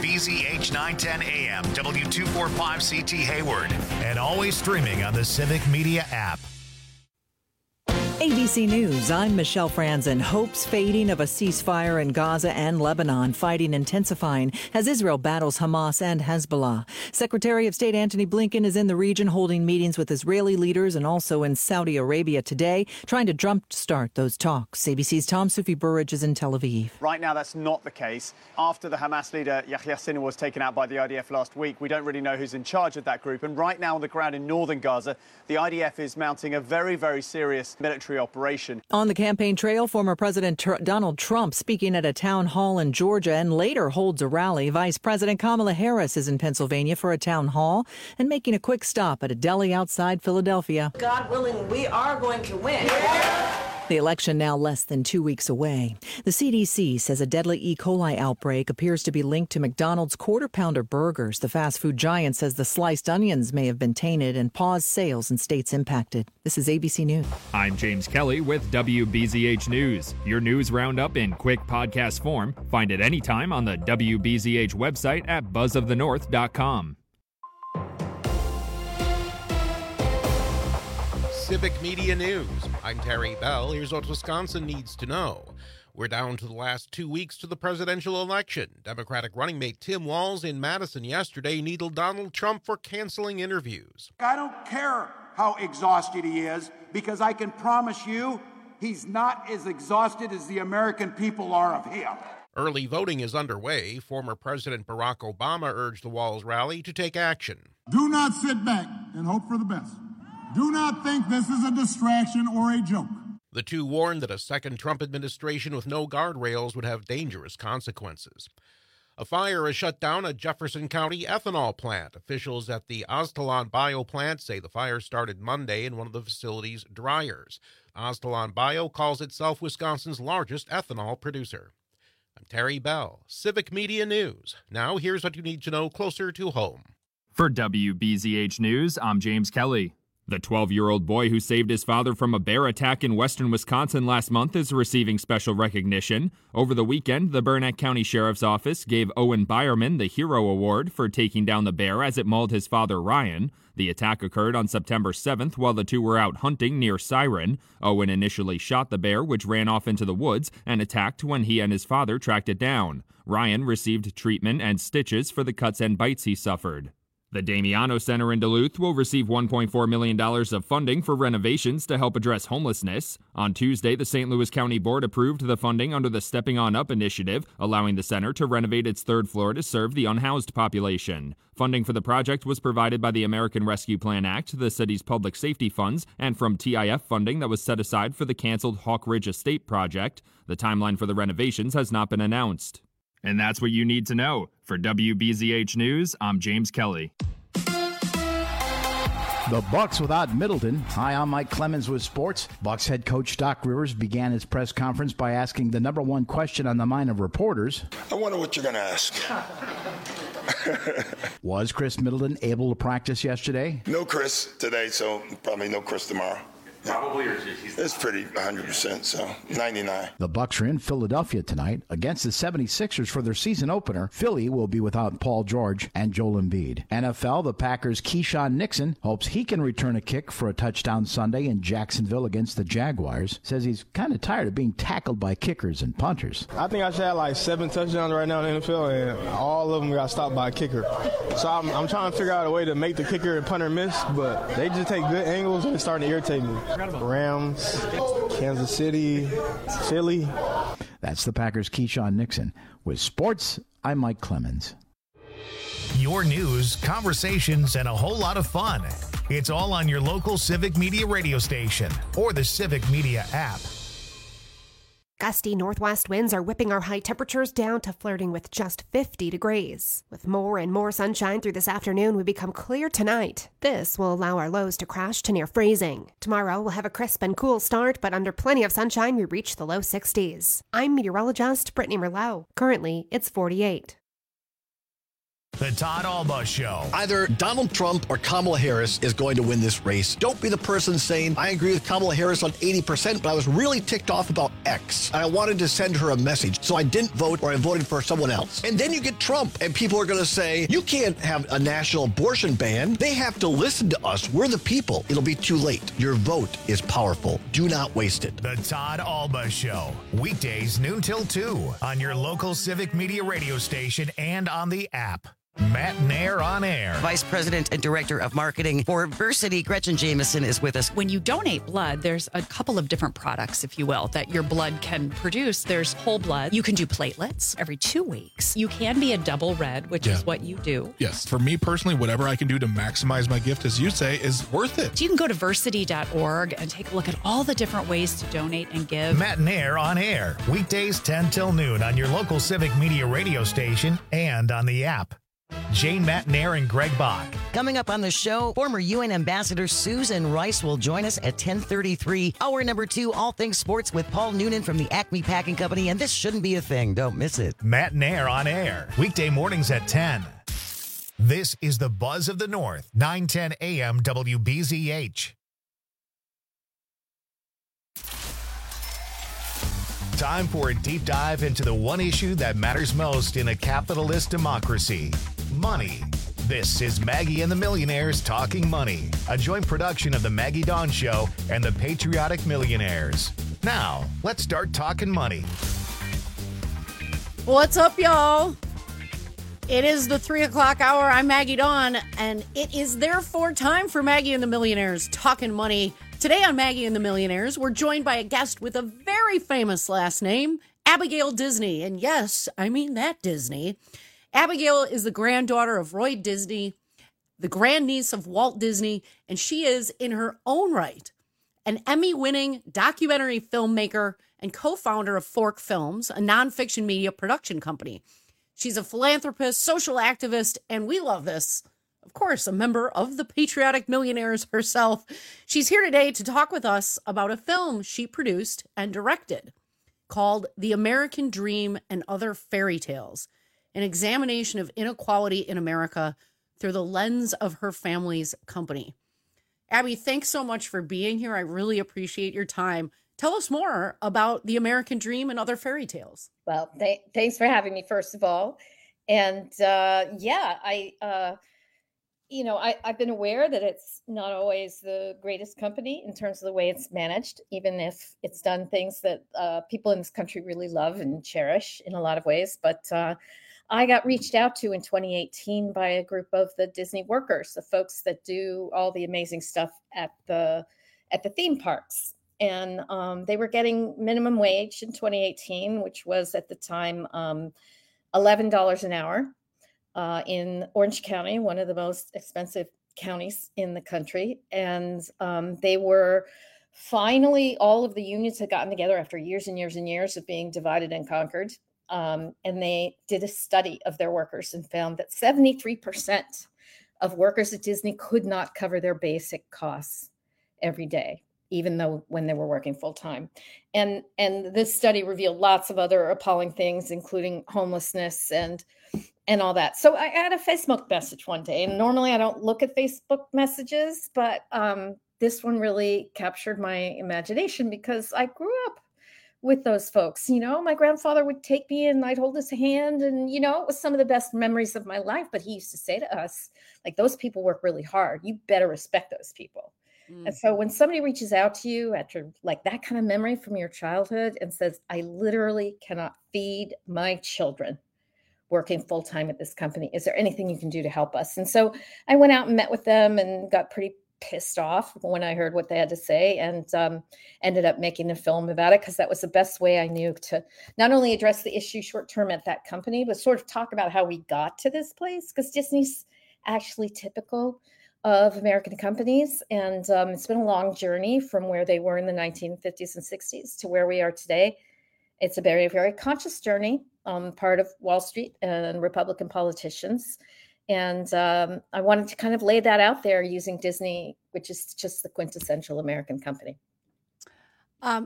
WBZH 910 AM, W245CT Hayward, and always streaming on the Civic Media app. ABC News, I'm Michelle Franzen. Hopes fading of a ceasefire in Gaza and Lebanon, fighting intensifying as Israel battles Hamas and Hezbollah. Secretary of State Antony Blinken is in the region holding meetings with Israeli leaders and also in Saudi Arabia today, trying to jumpstart those talks. ABC's Tom Sufi Burridge is in Tel Aviv. Right now, that's not the case. After the Hamas leader Yahya Sinwar was taken out by the IDF last week, we don't really know who's in charge of that group. And right now on the ground in northern Gaza, the IDF is mounting a very, very serious military operation. On the campaign trail, former President Donald Trump speaking at a town hall in Georgia and later holds a rally. Vice President Kamala Harris is in Pennsylvania for a town hall and making a quick stop at a deli outside Philadelphia. God willing, we are going to win. Yeah. The election now less than 2 weeks away. The CDC says a deadly E. coli outbreak appears to be linked to McDonald's Quarter Pounder burgers. The fast food giant says the sliced onions may have been tainted and paused sales in states impacted. This is ABC News. I'm James Kelly with WBZH News. Your news roundup in quick podcast form. Find it anytime on the WBZH website at buzzofthenorth.com. Civic Media News. I'm Terry Bell. Here's what Wisconsin needs to know. We're down to the last 2 weeks to the presidential election. Democratic running mate Tim Walz in Madison yesterday needled Donald Trump for canceling interviews. I don't care how exhausted he is, because I can promise you he's not as exhausted as the American people are of him. Early voting is underway. Former President Barack Obama urged the Walz rally to take action. Do not sit back and hope for the best. Do not think this is a distraction or a joke. The two warned that a second Trump administration with no guardrails would have dangerous consequences. A fire has shut down a Jefferson County ethanol plant. Officials at the Aztalan Bio plant say the fire started Monday in one of the facility's dryers. Aztalan Bio calls itself Wisconsin's largest ethanol producer. I'm Terry Bell, Civic Media News. Now here's what you need to know closer to home. For WBZH News, I'm James Kelly. The 12-year-old boy who saved his father from a bear attack in western Wisconsin last month is receiving special recognition. Over the weekend, the Burnett County Sheriff's Office gave Owen Byerman the Hero Award for taking down the bear as it mauled his father, Ryan. The attack occurred on September 7th while the two were out hunting near Siren. Owen initially shot the bear, which ran off into the woods, and attacked when he and his father tracked it down. Ryan received treatment and stitches for the cuts and bites he suffered. The Damiano Center in Duluth will receive $1.4 million of funding for renovations to help address homelessness. On Tuesday, the St. Louis County Board approved the funding under the Stepping On Up initiative, allowing the center to renovate its third floor to serve the unhoused population. Funding for the project was provided by the American Rescue Plan Act, the city's public safety funds, and from TIF funding that was set aside for the canceled Hawk Ridge Estate project. The timeline for the renovations has not been announced. And that's what you need to know. For WBZH News, I'm James Kelly. The Bucks without Middleton. Hi, I'm Mike Clemens with sports. Bucks head coach Doc Rivers began his press conference by asking the number one question on the mind of reporters. I wonder what you're going to ask. Was Chris Middleton able to practice yesterday? No Chris today, so probably no Chris tomorrow. Probably, or it's pretty 100%, so 99. The Bucks are in Philadelphia tonight against the 76ers for their season opener. Philly will be without Paul George and Joel Embiid. NFL, the Packers' Keyshawn Nixon hopes he can return a kick for a touchdown Sunday in Jacksonville against the Jaguars. Says he's kind of tired of being tackled by kickers and punters. I think I should have like 7 touchdowns right now in the NFL, and all of them got stopped by a kicker. So I'm trying to figure out a way to make the kicker and punter miss, but they just take good angles and it's starting to irritate me. Rams, Kansas City, Philly. That's the Packers' Keyshawn Nixon. With sports, I'm Mike Clemens. Your news, conversations, and a whole lot of fun. It's all on your local Civic Media radio station or the Civic Media app. Gusty northwest winds are whipping our high temperatures down to flirting with just 50 degrees. With more and more sunshine through this afternoon, we become clear tonight. This will allow our lows to crash to near freezing. Tomorrow, we'll have a crisp and cool start, but under plenty of sunshine, we reach the low 60s. I'm meteorologist Brittany Merlot. Currently, it's 48. The Todd Alba Show. Either Donald Trump or Kamala Harris is going to win this race. Don't be the person saying, I agree with Kamala Harris on 80%, but I was really ticked off about X. And I wanted to send her a message, so I didn't vote or I voted for someone else. And then you get Trump, and people are going to say, you can't have a national abortion ban. They have to listen to us. We're the people. It'll be too late. Your vote is powerful. Do not waste it. The Todd Alba Show. Weekdays noon till 2 on your local Civic Media radio station and on the app. Matt Nair on air. Vice President and Director of Marketing for Versity, Gretchen Jameson, is with us. When you donate blood, there's a couple of different products, if you will, that your blood can produce. There's whole blood. You can do platelets every 2 weeks. You can be a double red, which is what you do. Yes. For me personally, whatever I can do to maximize my gift, as you say, is worth it. So you can go to versity.org and take a look at all the different ways to donate and give. Matt Nair on air. Weekdays 10 till noon on your local Civic Media radio station and on the app. Jane, Matt Nair, and Greg Bach. Coming up on the show, former UN Ambassador Susan Rice will join us at 10:33. Hour number 2, all things sports with Paul Noonan from the Acme Packing Company, and this shouldn't be a thing. Don't miss it. Matt Nair on air. Weekday mornings at 10. This is the Buzz of the North, 910 AM WBZH. Time for a deep dive into the one issue that matters most in a capitalist democracy: money. This is Maggie and the Millionaires Talking Money, a joint production of the Maggie Dawn Show and the Patriotic Millionaires. Now, let's start talking money. What's up, y'all? It is the 3 o'clock hour. I'm Maggie Dawn, and it is therefore time for Maggie and the Millionaires Talking Money. Today on Maggie and the Millionaires, we're joined by a guest with a very famous last name, Abigail Disney. And yes, I mean that Disney. Abigail is the granddaughter of Roy Disney, the grandniece of Walt Disney, and she is, in her own right, an Emmy-winning documentary filmmaker and co-founder of Fork Films, a nonfiction media production company. She's a philanthropist, social activist, and we love this, of course, a member of the Patriotic Millionaires herself. She's here today to talk with us about a film she produced and directed called The American Dream and Other Fairy Tales, an examination of inequality in America through the lens of her family's company. Abby, thanks so much for being here. I really appreciate your time. Tell us more about The American Dream and Other Fairy Tales. Well, thanks for having me, first of all. And I've been aware that it's not always the greatest company in terms of the way it's managed, even if it's done things that people in this country really love and cherish in a lot of ways. But I got reached out to in 2018 by a group of the Disney workers, the folks that do all the amazing stuff at the theme parks. And they were getting minimum wage in 2018, which was at the time $11 an hour. In Orange County, one of the most expensive counties in the country. And they were finally, all of the unions had gotten together after years and years and years of being divided and conquered. And they did a study of their workers and found that 73% of workers at Disney could not cover their basic costs every day, even though when they were working full time. And this study revealed lots of other appalling things, including homelessness and all that. So I had a Facebook message one day, and normally I don't look at Facebook messages, but this one really captured my imagination because I grew up with those folks. You know, my grandfather would take me and I'd hold his hand, and, you know, it was some of the best memories of my life. But he used to say to us, like, those people work really hard. You better respect those people. And so when somebody reaches out to you after like that kind of memory from your childhood and says, I literally cannot feed my children working full time at this company, is there anything you can do to help us? And so I went out and met with them and got pretty pissed off when I heard what they had to say, and ended up making a film about it because that was the best way I knew to not only address the issue short term at that company, but sort of talk about how we got to this place, because Disney's actually typical of American companies. And it's been a long journey from where they were in the 1950s and 60s to where we are today. It's a very, very conscious journey, part of Wall Street and Republican politicians. And I wanted to kind of lay that out there using Disney, which is just the quintessential American company.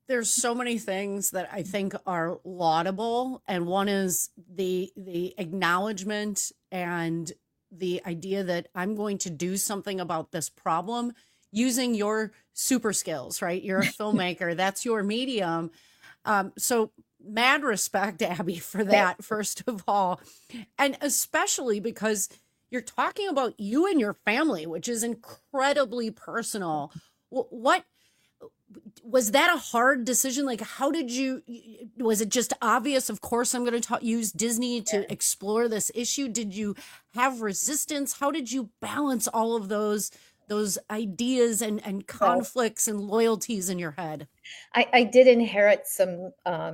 there's so many things that I think are laudable, and one is the acknowledgement and the idea that I'm going to do something about this problem using your super skills, right? You're a filmmaker. That's your medium. So mad respect, Abby, for that, first of all. And especially because you're talking about you and your family, which is incredibly personal. What was that a hard decision? Like, how did you, was it just obvious? Of course, I'm going to use Disney to explore this issue. Did you have resistance? How did you balance all of those ideas and conflicts and loyalties in your head? I did inherit some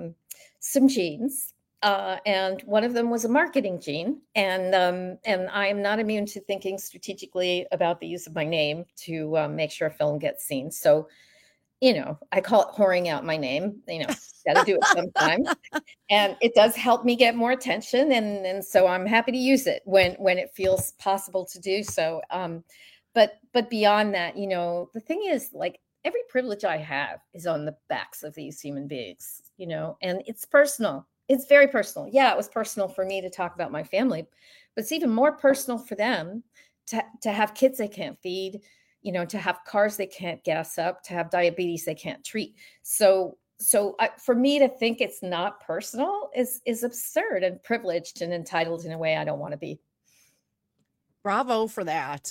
genes, and one of them was a marketing gene, and I am not immune to thinking strategically about the use of my name to make sure a film gets seen. So, I call it whoring out my name. Got to do it sometimes, and it does help me get more attention, and so I'm happy to use it when it feels possible to do so. But beyond that, the thing is, like, every privilege I have is on the backs of these human beings, and it's personal. It's very personal. Yeah, it was personal for me to talk about my family, but it's even more personal for them to have kids they can't feed, to have cars they can't gas up, to have diabetes they can't treat. So for me to think it's not personal is absurd and privileged and entitled in a way I don't want to be. Bravo for that.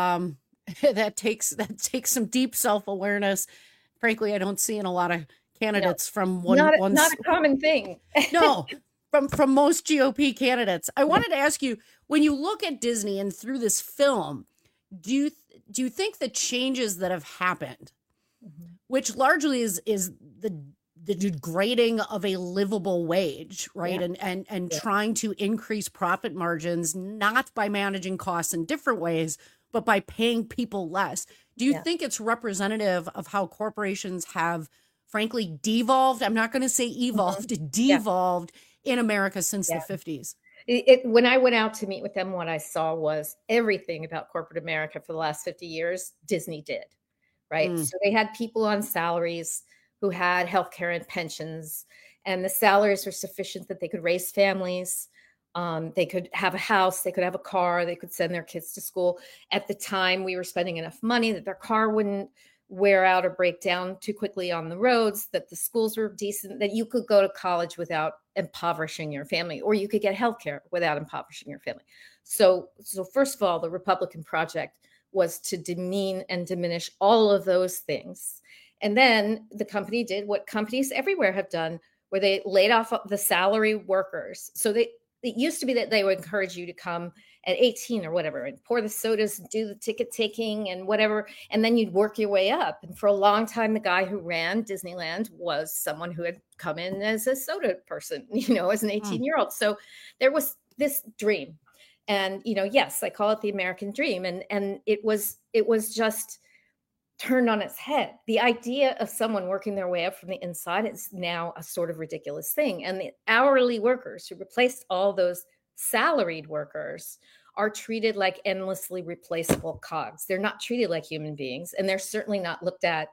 That takes some deep self-awareness. Frankly, I don't see in a lot of candidates from not a common thing. No, from most GOP candidates. I wanted to ask you, when you look at Disney and through this film, do you think the changes that have happened, which largely is the degrading of a livable wage, right? Yeah. And trying to increase profit margins, not by managing costs in different ways, but by paying people less. Do you think it's representative of how corporations have, frankly, devolved? I'm not going to say evolved, devolved in America since the 50s. When I went out to meet with them, what I saw was everything about corporate America for the last 50 years, Disney did, right? So they had people on salaries who had healthcare and pensions, and the salaries were sufficient that they could raise families. They could have a house, they could have a car, they could send their kids to school. At the time, we were spending enough money that their car wouldn't wear out or break down too quickly on the roads, that the schools were decent, that you could go to college without impoverishing your family, or you could get healthcare without impoverishing your family. So first of all, the Republican project was to demean and diminish all of those things. And then the company did what companies everywhere have done, where they laid off the salary workers. So it used to be that they would encourage you to come at 18 or whatever and pour the sodas and do the ticket taking and whatever. And then you'd work your way up. And for a long time, the guy who ran Disneyland was someone who had come in as a soda person, as an 18-year-old. So there was this dream. And, yes, I call it the American dream. And it was just turned on its head. The idea of someone working their way up from the inside is now a sort of ridiculous thing. And the hourly workers who replaced all those salaried workers are treated like endlessly replaceable cogs. They're not treated like human beings, and they're certainly not looked at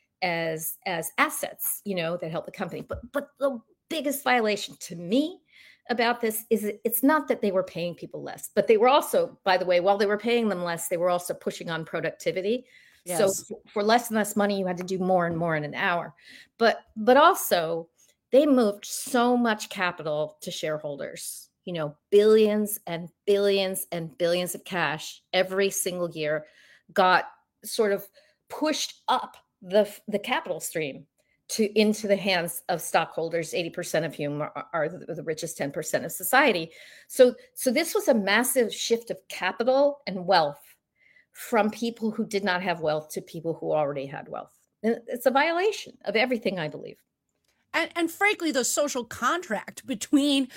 as assets, that help the company. But the biggest violation to me about this is it's not that they were paying people less, but they were also, by the way, while they were paying them less, they were also pushing on productivity. Yes. So for less and less money, you had to do more and more in an hour. But also, they moved so much capital to shareholders, billions and billions and billions of cash every single year got sort of pushed up the capital stream into the hands of stockholders, 80% of whom are the richest 10% of society. So this was a massive shift of capital and wealth from people who did not have wealth to people who already had wealth. And it's a violation of everything I believe. And frankly, the social contract between,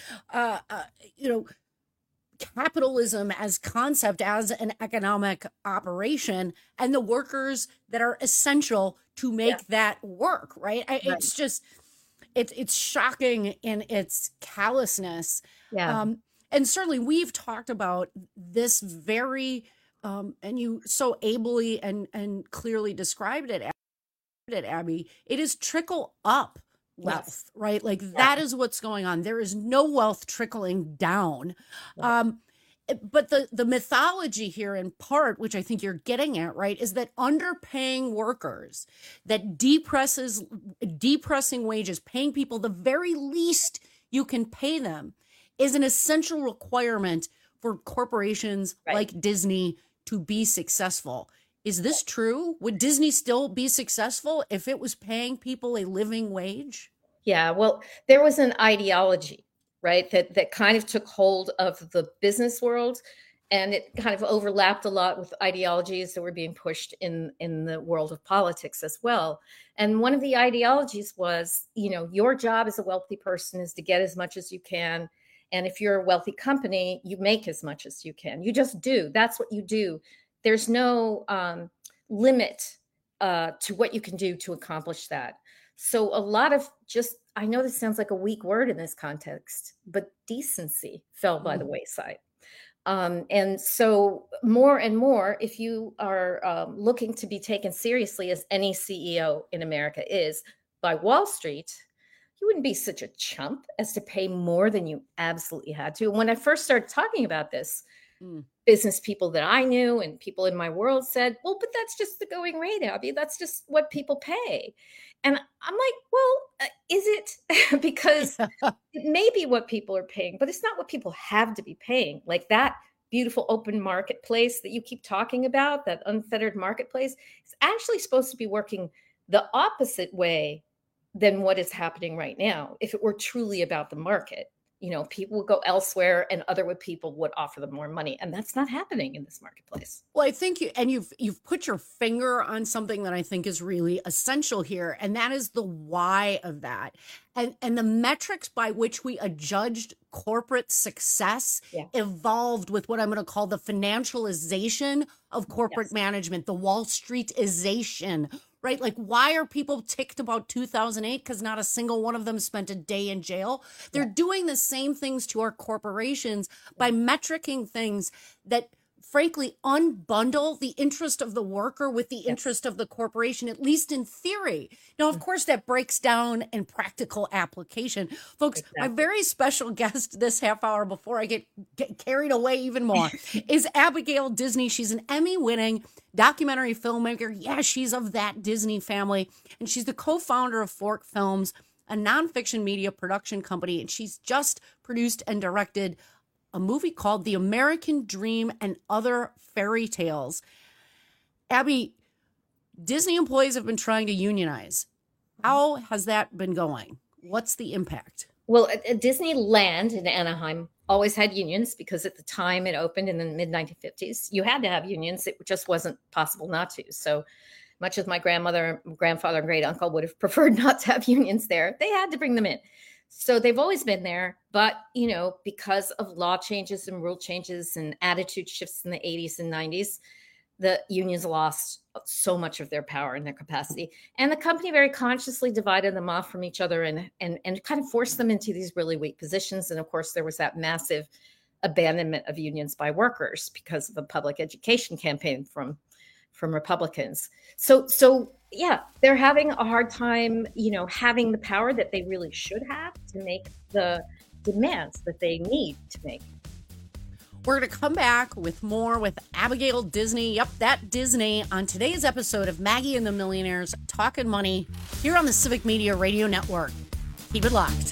capitalism as concept, as an economic operation, and the workers that are essential to make that work, right? It's just, it's shocking in its callousness. Yeah. And certainly we've talked about this very, and you so ably and clearly described it it, Abby, it is trickle up wealth, right? Like that is what's going on. There is no wealth trickling down. But the mythology here in part, which I think you're getting at, right, is that underpaying workers, that depressing wages, paying people the very least you can pay them is an essential requirement for corporations like Disney to be successful. Is this true? Would Disney still be successful if it was paying people a living wage? Yeah, well, there was an ideology, right, that kind of took hold of the business world, and it kind of overlapped a lot with ideologies that were being pushed in the world of politics as well. And one of the ideologies was, your job as a wealthy person is to get as much as you can. And if you're a wealthy company, you make as much as you can. You just do. That's what you do. There's no limit to what you can do to accomplish that. So a lot of I know this sounds like a weak word in this context, but decency fell by the wayside. And so more and more, if you are looking to be taken seriously, as any CEO in America is, by Wall Street, you wouldn't be such a chump as to pay more than you absolutely had to. When I first started talking about this, business people that I knew and people in my world said, well, but that's just the going rate, Abby. That's just what people pay. And I'm like, well, is it? Because it may be what people are paying, but it's not what people have to be paying. Like that beautiful open marketplace that you keep talking about, that unfettered marketplace, is actually supposed to be working the opposite way than what is happening right now. If it were truly about the market, people would go elsewhere and other people would offer them more money. And that's not happening in this marketplace. Well, I think you've put your finger on something that I think is really essential here. And that is the why of that. And the metrics by which we adjudged corporate success evolved with what I'm going to call the financialization of corporate management, the Wall Streetization, right? Like, why are people ticked about 2008? Because not a single one of them spent a day in jail. They're doing the same things to our corporations by metricing things that, frankly, unbundle the interest of the worker with the interest of the corporation, at least in theory. Now, of course, that breaks down in practical application. Folks, my very special guest this half hour, before I get carried away even more, is Abigail Disney. She's an Emmy-winning documentary filmmaker. Yeah, she's of that Disney family. And she's the co-founder of Fork Films, a nonfiction media production company. And she's just produced and directed a movie called The American Dream and Other Fairy Tales. Abby, Disney employees have been trying to unionize. How has that been going? What's the impact? Well, Disneyland in Anaheim always had unions because at the time it opened in the mid-1950s, you had to have unions. It just wasn't possible not to. So much as my grandmother, grandfather, and great uncle would have preferred not to have unions there, they had to bring them in. So they've always been there. But, because of law changes and rule changes and attitude shifts in the 80s and 90s, the unions lost so much of their power and their capacity. And the company very consciously divided them off from each other and kind of forced them into these really weak positions. And of course, there was that massive abandonment of unions by workers because of a public education campaign from Republicans. So yeah, they're having a hard time, having the power that they really should have to make the demands that they need to make. We're going to come back with more with Abigail Disney. Yep, that Disney on today's episode of Maggie and the Millionaires Talking Money here on the Civic Media Radio Network. Keep it locked.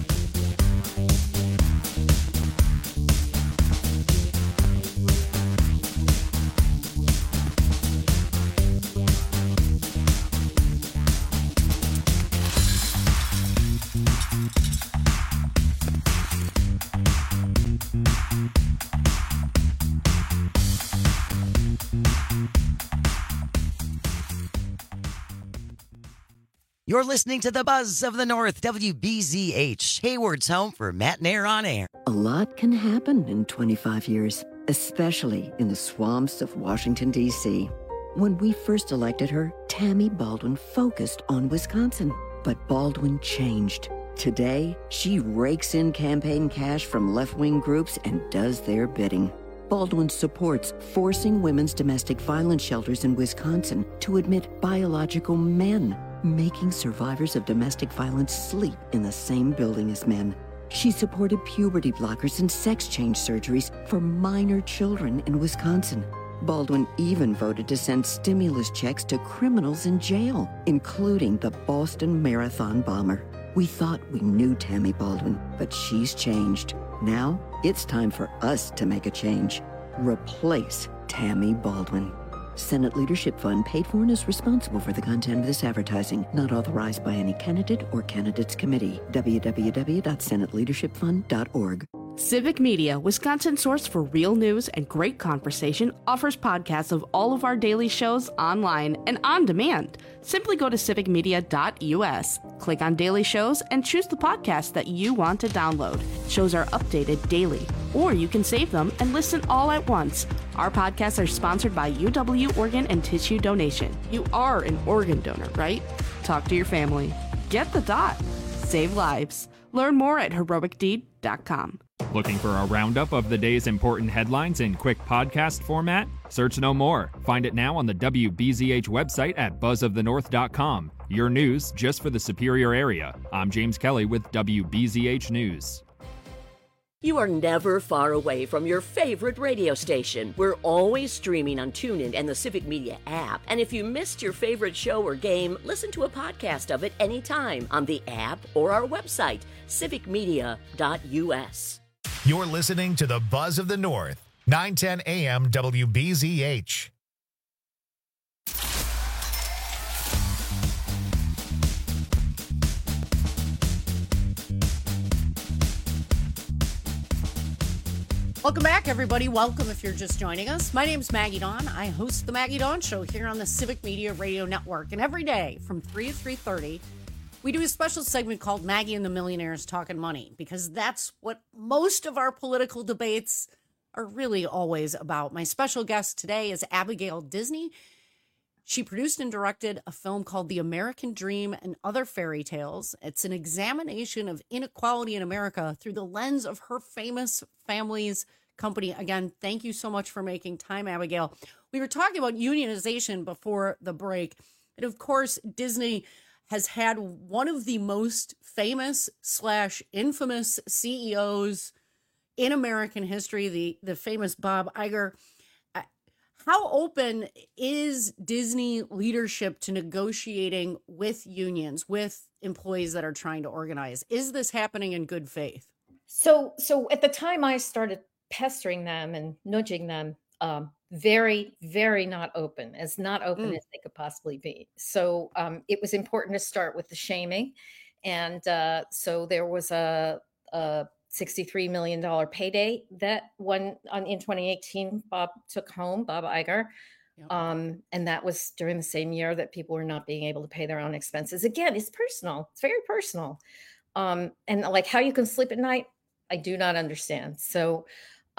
You're listening to the Buzz of the North, WBZH, Hayward's home for Matt and Air on Air. A lot can happen in 25 years, especially in the swamps of Washington, D.C. When we first elected her, Tammy Baldwin focused on Wisconsin. But Baldwin changed. Today, she rakes in campaign cash from left-wing groups and does their bidding. Baldwin supports forcing women's domestic violence shelters in Wisconsin to admit biological men. making survivors of domestic violence sleep in the same building as men. She supported puberty blockers and sex change surgeries for minor children in Wisconsin. Baldwin even voted to send stimulus checks to criminals in jail, including the Boston Marathon bomber. We thought we knew Tammy Baldwin, but she's changed. Now it's time for us to make a change. Replace Tammy Baldwin. Senate Leadership Fund paid for and is responsible for the content of this advertising, not authorized by any candidate or candidates committee. www.senateleadershipfund.org. Civic Media, Wisconsin's source for real news and great conversation, offers podcasts of all of our daily shows online and on demand. Simply go to civicmedia.us, click on daily shows, and choose the podcast that you want to download. Shows are updated daily, or you can save them and listen all at once. Our podcasts are sponsored by UW Organ and Tissue Donation. You are an organ donor, right? Talk to your family. Get the dot. Save lives. Learn more at heroicdeed.com. Looking for a roundup of the day's important headlines in quick podcast format? Search no more. Find it now on the WBZH website at buzzofthenorth.com. Your news just for the Superior area. I'm James Kelly with WBZH News. You are never far away from your favorite radio station. We're always streaming on TuneIn and the Civic Media app. And if you missed your favorite show or game, listen to a podcast of it anytime on the app or our website, civicmedia.us. You're listening to the Buzz of the North, 910 AM WBZH. Welcome back, everybody. Welcome if you're just joining us. My name's Maggie Dawn. I host the Maggie Dawn Show here on the Civic Media Radio Network. And every day from 3 to 3:30, we do a special segment called Maggie and the Millionaires Talking Money, because that's what most of our political debates are really always about. My special guest today is Abigail Disney. She produced and directed a film called The American Dream and Other Fairy Tales. It's an examination of inequality in America through the lens of her famous family's company. Again, thank you so much for making time, Abigail. We were talking about unionization before the break. And of course, Disney has had one of the most famous / infamous CEOs in American history, the famous Bob Iger. How open is Disney leadership to negotiating with unions, with employees that are trying to organize? Is this happening in good faith? So at the time I started pestering them and nudging them, very, very not open as they could possibly be. So it was important to start with the shaming. And so there was a $63 million payday that in 2018, Bob Iger. Yep. And that was during the same year that people were not being able to pay their own expenses. Again, it's personal. It's very personal. And like how you can sleep at night, I do not understand. So,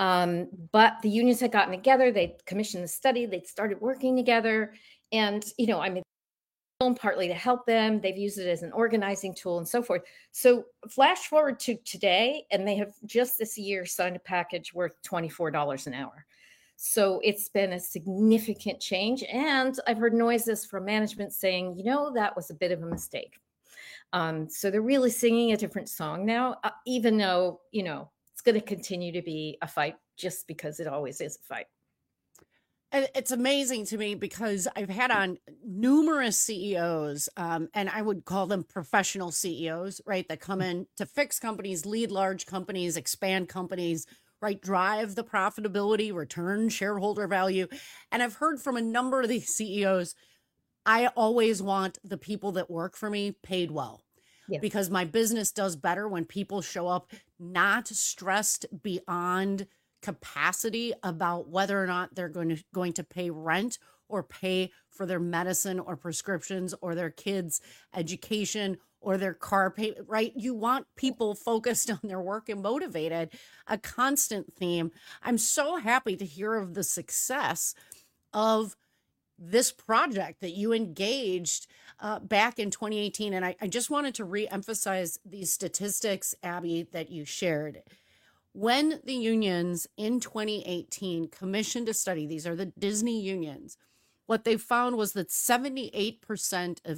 but the unions had gotten together, they commissioned the study, they'd started working together. And, partly to help them. They've used it as an organizing tool and so forth. So flash forward to today, and they have just this year signed a package worth $24 an hour. So it's been a significant change. And I've heard noises from management saying, that was a bit of a mistake. So they're really singing a different song now, even though, it's going to continue to be a fight just because it always is a fight. And it's amazing to me because I've had on numerous CEOs, and I would call them professional CEOs, right, that come in to fix companies, lead large companies, expand companies, right, drive the profitability, return shareholder value. And I've heard from a number of these CEOs, I always want the people that work for me paid well. Yes. Because my business does better when people show up not stressed beyond capacity about whether or not they're going to pay rent or pay for their medicine or prescriptions or their kids' education or their car pay, right? You want people focused on their work and motivated, a constant theme. I'm so happy to hear of the success of this project that you engaged back in 2018. And I just wanted to reemphasize these statistics, Abby, that you shared. When the unions in 2018 commissioned a study, these are the Disney unions, what they found was that 78% of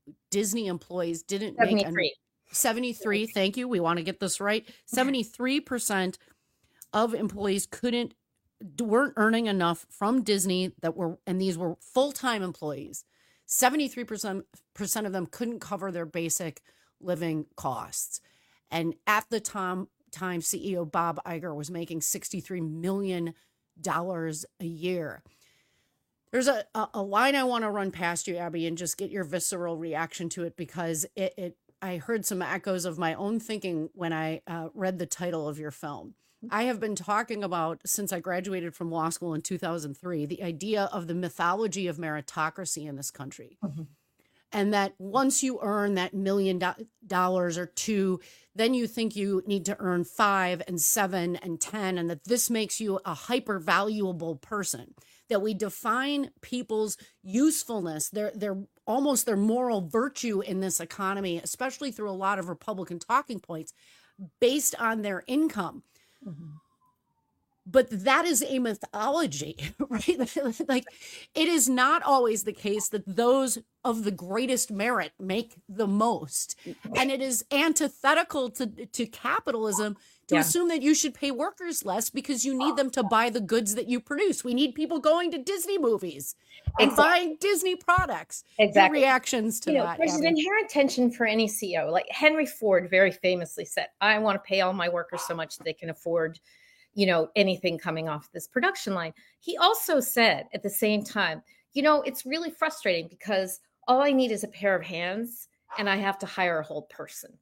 Disney employees didn't 73. make 73. Thank you. We want to get this right. 73% of employees weren't earning enough from Disney and these were full-time employees. 73% of them couldn't cover their basic living costs. And at the time, CEO Bob Iger was making $63 million a year. There's a line I want to run past you, Abby, and just get your visceral reaction to it, because I heard some echoes of my own thinking when I read the title of your film. I have been talking about, since I graduated from law school in 2003, the idea of the mythology of meritocracy in this country. Mm-hmm. And that once you earn that $1 million or $2 million, then you think you need to earn 5 and 7 and 10, and that this makes you a hyper valuable person. That we define people's usefulness, their almost their moral virtue in this economy, especially through a lot of Republican talking points, based on their income. Mm-hmm. But that is a mythology, right? Like, it is not always the case that those of the greatest merit make the most. And it is antithetical to capitalism to assume that you should pay workers less because you need them to buy the goods that you produce. We need people going to Disney movies and buying Disney products. Exactly. Your reactions to that. There's an inherent tension for any CEO. Like Henry Ford very famously said, I want to pay all my workers so much that they can afford anything coming off this production line. He also said at the same time, it's really frustrating because all I need is a pair of hands and I have to hire a whole person.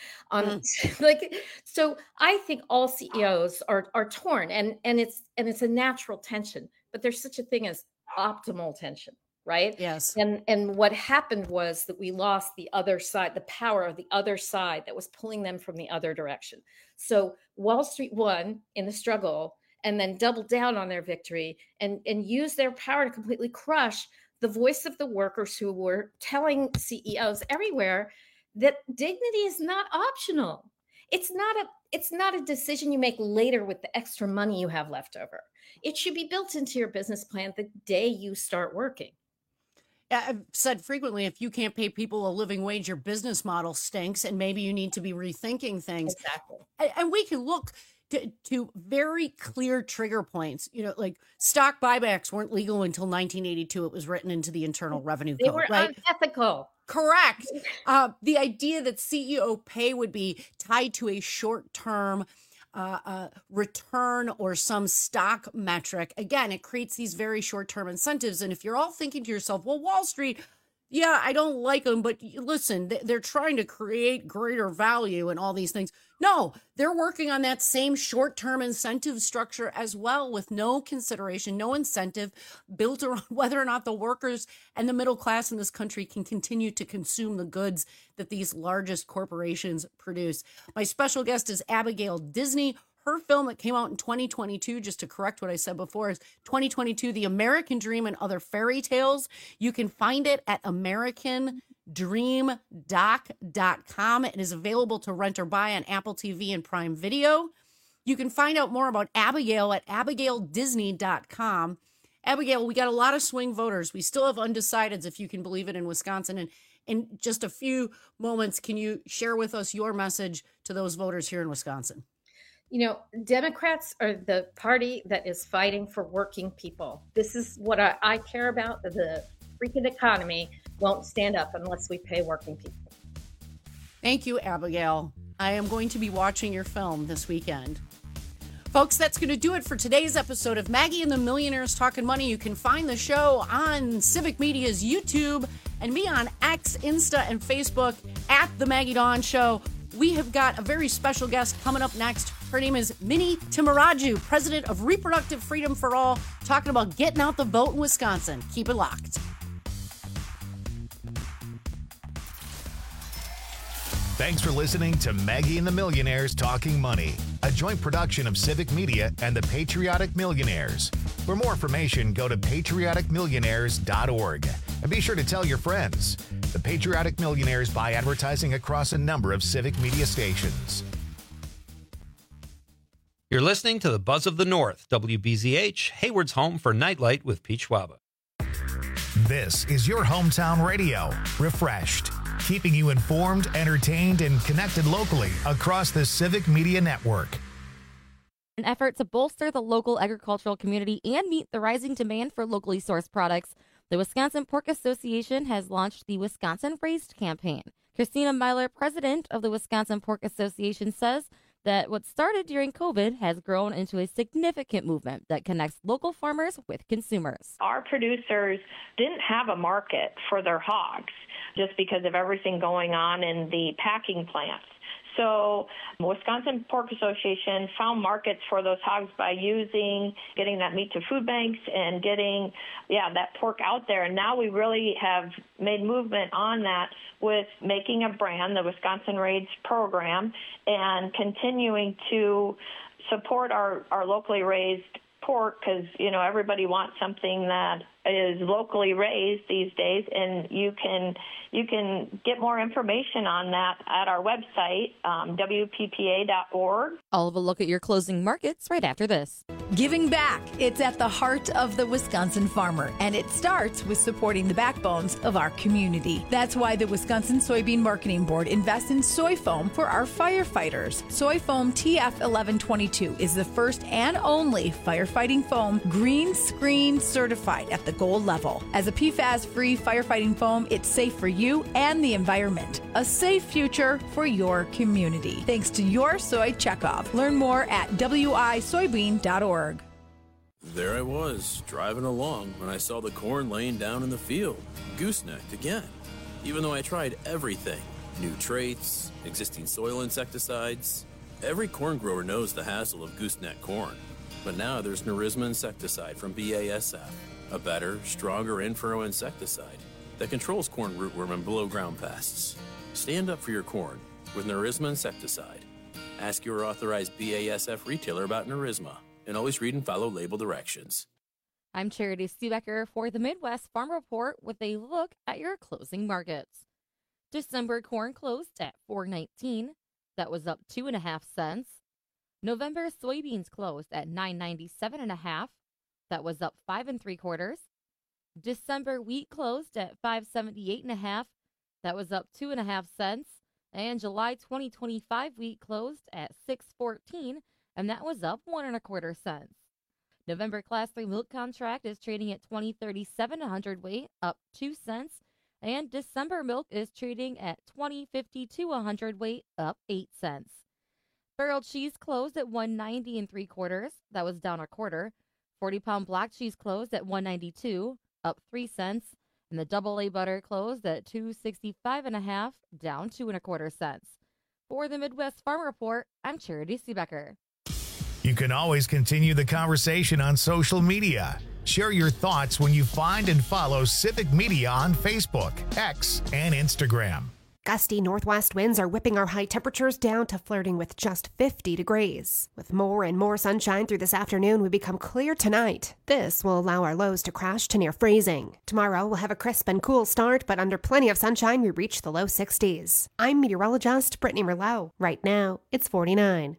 So I think all CEOs are torn and it's a natural tension, but there's such a thing as optimal tension, right? Yes. And what happened was that we lost the other side, the power of the other side that was pulling them from the other direction. So Wall Street won in the struggle and then doubled down on their victory and used their power to completely crush the voice of the workers who were telling CEOs everywhere that dignity is not optional. It's not a decision you make later with the extra money you have left over. It should be built into your business plan the day you start working. I've said frequently, if you can't pay people a living wage, your business model stinks, and maybe you need to be rethinking things. Exactly. And we can look to very clear trigger points. Like stock buybacks weren't legal until 1982. It was written into the Internal Revenue Code. They were unethical. Correct. The idea that CEO pay would be tied to a short-term return or some stock metric. Again, it creates these very short-term incentives. And if you're all thinking to yourself, well, Wall Street, yeah, I don't like them, but listen, they're trying to create greater value and all these things. No, they're working on that same short-term incentive structure as well, with no consideration, no incentive built around whether or not the workers and the middle class in this country can continue to consume the goods that these largest corporations produce. My special guest is Abigail Disney. Her film that came out in 2022, just to correct what I said before, is 2022, The American Dream and Other Fairy Tales. You can find it at AmericanDreamDoc.com. It is available to rent or buy on Apple TV and Prime Video. You can find out more about Abigail at AbigailDisney.com. Abigail, we got a lot of swing voters. We still have undecideds, if you can believe it, in Wisconsin. And in just a few moments, can you share with us your message to those voters here in Wisconsin? Democrats are the party that is fighting for working people. This is what I care about. The freaking economy won't stand up unless we pay working people. Thank you, Abigail. I am going to be watching your film this weekend. Folks, that's going to do it for today's episode of Maggie and the Millionaires Talking Money. You can find the show on Civic Media's YouTube and me on X, Insta, and Facebook at The Maggie Dawn Show. We have got a very special guest coming up next. Her name is Minnie Timaraju, president of Reproductive Freedom for All, talking about getting out the vote in Wisconsin. Keep it locked. Thanks for listening to Maggie and the Millionaires Talking Money, a joint production of Civic Media and the Patriotic Millionaires. For more information, go to patrioticmillionaires.org and be sure to tell your friends. The Patriotic Millionaires buy advertising across a number of Civic Media stations. You're listening to the Buzz of the North, WBZH, Hayward's home for Nightlight with Pete Schwaba. This is your hometown radio, refreshed. keeping you informed, entertained, and connected locally across the Civic Media Network. An effort to bolster the local agricultural community and meet the rising demand for locally sourced products, the Wisconsin Pork Association has launched the Wisconsin Raised campaign. Christina Myler, president of the Wisconsin Pork Association, says that what started during COVID has grown into a significant movement that connects local farmers with consumers. Our producers didn't have a market for their hogs just because of everything going on in the packing plants. So Wisconsin Pork Association found markets for those hogs by getting that meat to food banks and getting, that pork out there. And now we really have made movement on that with making a brand, the Wisconsin Raised program, and continuing to support our locally raised pork because, everybody wants something that is locally raised these days, and you can get more information on that at our website, WPPA.org. I'll have a look at your closing markets right after this. Giving back. It's at the heart of the Wisconsin farmer, and it starts with supporting the backbones of our community. That's why the Wisconsin Soybean Marketing Board invests in soy foam for our firefighters. Soy foam TF1122 is the first and only firefighting foam green screen certified at the gold level. As a PFAS-free firefighting foam, it's safe for you and the environment. A safe future for your community. Thanks to your soy checkoff. Learn more at wisoybean.org. There I was, driving along when I saw the corn laying down in the field, goosenecked again. Even though I tried everything, new traits, existing soil insecticides, every corn grower knows the hassle of gooseneck corn. But now there's Nerisma insecticide from BASF, a better, stronger in-furrow insecticide that controls corn rootworm and below-ground pests. Stand up for your corn with Nerisma insecticide. Ask your authorized BASF retailer about Nerisma, and always read and follow label directions. I'm Charity Seebecker for the Midwest Farm Report with a look at your closing markets. December corn closed at $4.19. That was up 2.5 cents. November soybeans closed at $9.97.5. That was up 5 3/4. December wheat closed at $5.78.5. That was up 2.5 cents. And July 2025 wheat closed at $6.14, and that was up 1 1/4 cents. November Class 3 milk contract is trading at $20.37 a hundredweight, up 2 cents. And December milk is trading at $20.52 a hundredweight, up 8 cents. Barrel cheese closed at $1.90 3/4. That was down 1/4. 40-pound block cheese closed at $1.92, up 3 cents. And the double-A butter closed at $2.65.5, down 2 1/4 cents. For the Midwest Farm Report, I'm Charity Seebecker. You can always continue the conversation on social media. Share your thoughts when you find and follow Civic Media on Facebook, X, and Instagram. Gusty northwest winds are whipping our high temperatures down to flirting with just 50 degrees. With more and more sunshine through this afternoon, we become clear tonight. This will allow our lows to crash to near freezing. Tomorrow, we'll have a crisp and cool start, but under plenty of sunshine, we reach the low 60s. I'm meteorologist Brittany Merlot. Right now, it's 49.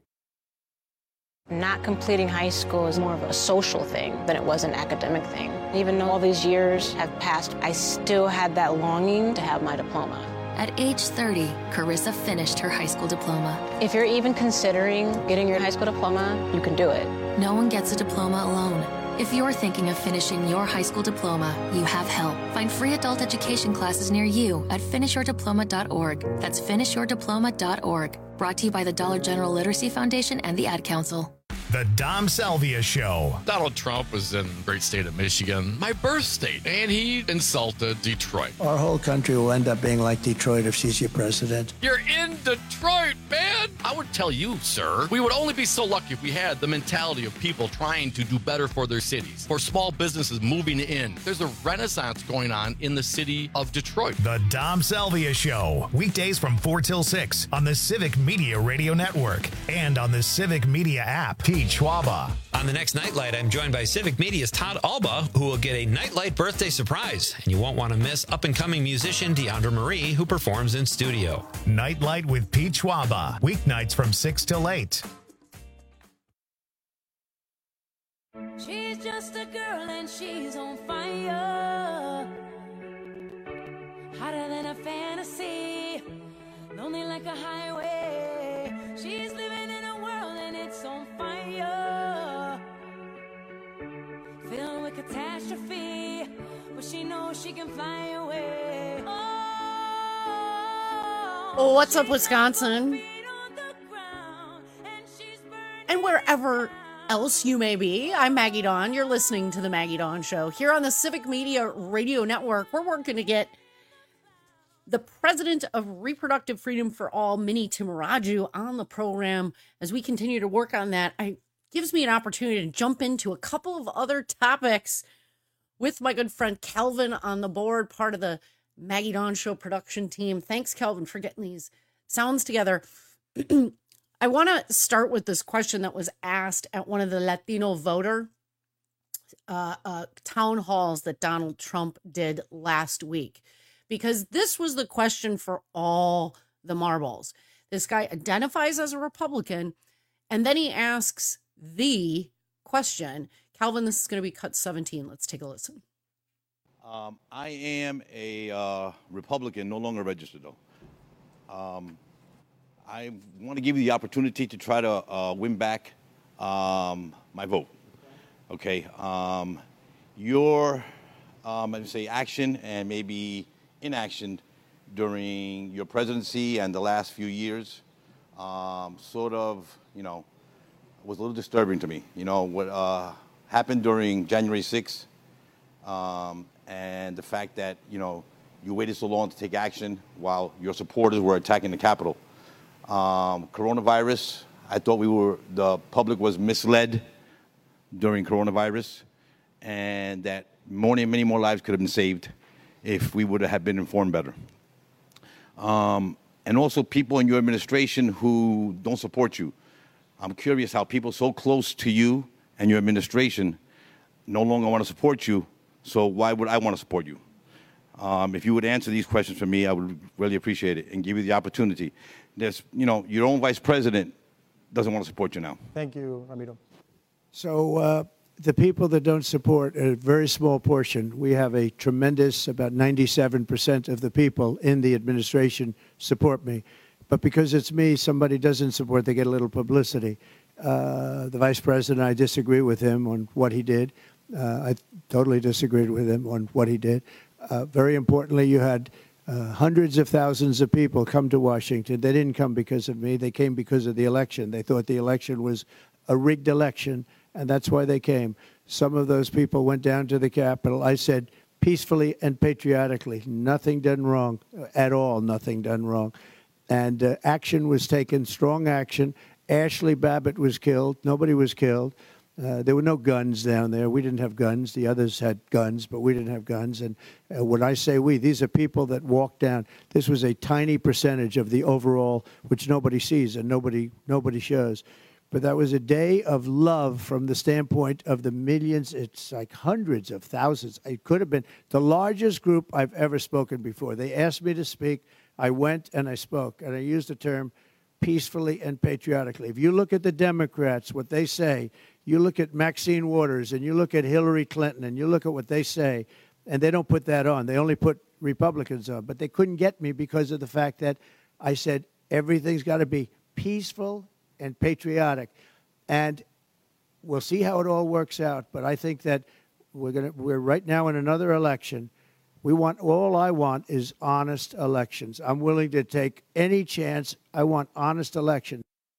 Not completing high school is more of a social thing than it was an academic thing. Even though all these years have passed, I still had that longing to have my diploma. At age 30, Carissa finished her high school diploma. If you're even considering getting your high school diploma, you can do it. No one gets a diploma alone. If you're thinking of finishing your high school diploma, you have help. Find free adult education classes near you at finishyourdiploma.org. That's finishyourdiploma.org. Brought to you by the Dollar General Literacy Foundation and the Ad Council. The Dom Salvia Show. Donald Trump was in the great state of Michigan, my birth state, and he insulted Detroit. Our whole country will end up being like Detroit if she's your president. You're in Detroit, man! I would tell you, sir, we would only be so lucky if we had the mentality of people trying to do better for their cities, for small businesses moving in. There's a renaissance going on in the city of Detroit. The Dom Salvia Show. Weekdays from 4 till 6 on the Civic Media Radio Network and on the Civic Media app. Pete Schwaba. On the next Nightlight, I'm joined by Civic Media's Todd Alba, who will get a Nightlight birthday surprise. And you won't want to miss up-and-coming musician Deandra Marie, who performs in studio. Nightlight with Pete Schwaba. Weeknights from 6 till 8. She's just a girl and she's on fire. hotter than a fantasy, lonely like a highway. She's living in a world and it's on fire, filled with catastrophe, but she knows she can fly away. Oh, what's up, Wisconsin? And wherever else you may be, I'm Maggie Dawn. You're listening to the Maggie Dawn Show here on the Civic Media Radio Network. We're working to get the president of Reproductive Freedom for All, Minnie Timaraju, on the program. As we continue to work on that, it gives me an opportunity to jump into a couple of other topics with my good friend Calvin on the board, part of the Maggie Dawn Show production team. Thanks, Calvin, for getting these sounds together. I want to start with this question that was asked at one of the Latino voter town halls that Donald Trump did last week, because this was the question for all the marbles. This guy identifies as a Republican, and then he asks the question. Calvin, this is going to be cut 17. Let's take a listen. I am a Republican, no longer registered, though. I want to give you the opportunity to try to win back my vote. Okay. Your, I'd say, action and maybe inaction during your presidency and the last few years sort of, was a little disturbing to me. What happened during January 6th and the fact that, you waited so long to take action while your supporters were attacking the Capitol. Coronavirus, I thought the public was misled during coronavirus, and that many more lives could have been saved if we would have been informed better. And also people in your administration who don't support you. I'm curious how people so close to you and your administration no longer want to support you, so why would I want to support you? If you would answer these questions for me, I would really appreciate it and give you the opportunity. There's, your own vice president doesn't want to support you now. Thank you, Ramiro. So the people that don't support a very small portion. We have a tremendous, about 97% of the people in the administration support me. But because it's me, somebody doesn't support, they get a little publicity. The vice president, I disagree with him on what he did. I totally disagreed with him on what he did. Very importantly, you had hundreds of thousands of people come to Washington. They didn't come because of me. They came because of the election. They thought the election was a rigged election, and that's why they came. Some of those people went down to the Capitol. I said peacefully and patriotically, nothing done wrong at all, nothing done wrong. And action was taken, strong action. Ashley Babbitt was killed. Nobody was killed. There were no guns down there. We didn't have guns. The others had guns, but we didn't have guns. And when I say we, these are people that walked down. This was a tiny percentage of the overall, which nobody sees and nobody shows. But that was a day of love from the standpoint of the millions. It's like hundreds of thousands. It could have been the largest group I've ever spoken before. They asked me to speak. I went and I spoke. And I used the term peacefully and patriotically. If you look at the Democrats, what they say, you look at Maxine Waters and you look at Hillary Clinton and you look at what they say, and they don't put that on. They only put Republicans on. But they couldn't get me because of the fact that I said everything's got to be peaceful and patriotic. And we'll see how it all works out. But I think that we're right now in another election. All I want is honest elections. I'm willing to take any chance. I want honest elections.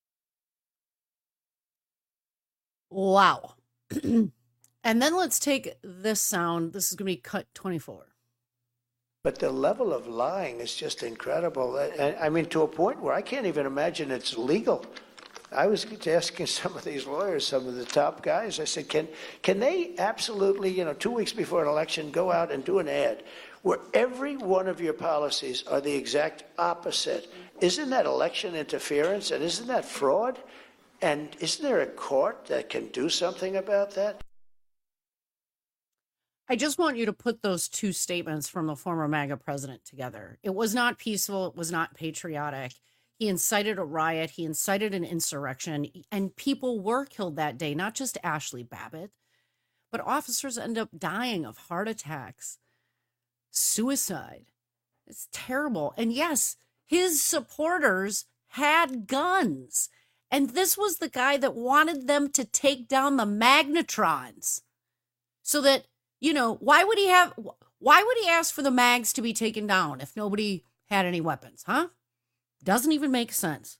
Wow. And then let's take this sound. This is going to be cut 24. But the level of lying is just incredible. I mean, to a point where I can't even imagine it's legal. I was asking some of these lawyers, some of the top guys, I said, can they absolutely, 2 weeks before an election, go out and do an ad where every one of your policies are the exact opposite? Isn't that election interference, and isn't that fraud? And isn't there a court that can do something about that? I just want you to put those two statements from the former MAGA president together. It was not peaceful. It was not patriotic. He incited a riot. He incited an insurrection. And people were killed that day, not just Ashley Babbitt, but officers end up dying of heart attacks, suicide. It's terrible. And yes, his supporters had guns. And this was the guy that wanted them to take down the magnetrons. So that, why would he ask for the mags to be taken down if nobody had any weapons, huh? Doesn't even make sense.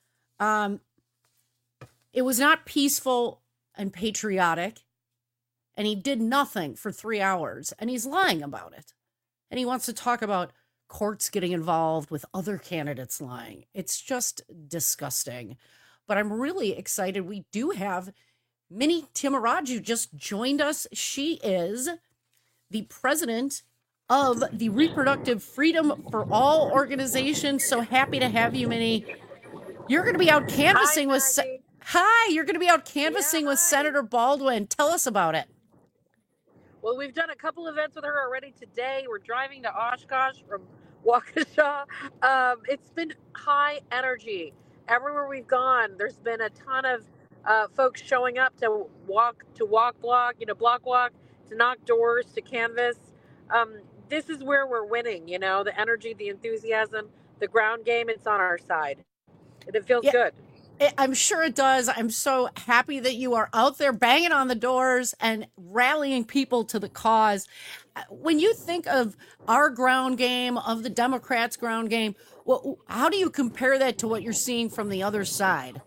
It was not peaceful and patriotic, and he did nothing for 3 hours, and he's lying about it. And he wants to talk about courts getting involved with other candidates lying. It's just disgusting. But I'm really excited. We do have Minnie Timaraju just joined us. She is the president of the Reproductive Freedom for All organization. So happy to have you, Minnie. You're going to be out canvassing with Senator Baldwin. Tell us about it. Well, we've done a couple events with her already today. We're driving to Oshkosh from Waukesha. It's been high energy. Everywhere we've gone, there's been a ton of folks showing up to block walk, to knock doors, to canvass. This is where we're winning, the energy, the enthusiasm, the ground game, it's on our side. And it feels good. I'm sure it does. I'm so happy that you are out there banging on the doors and rallying people to the cause. When you think of our ground game, of the Democrats' ground game, how do you compare that to what you're seeing from the other side?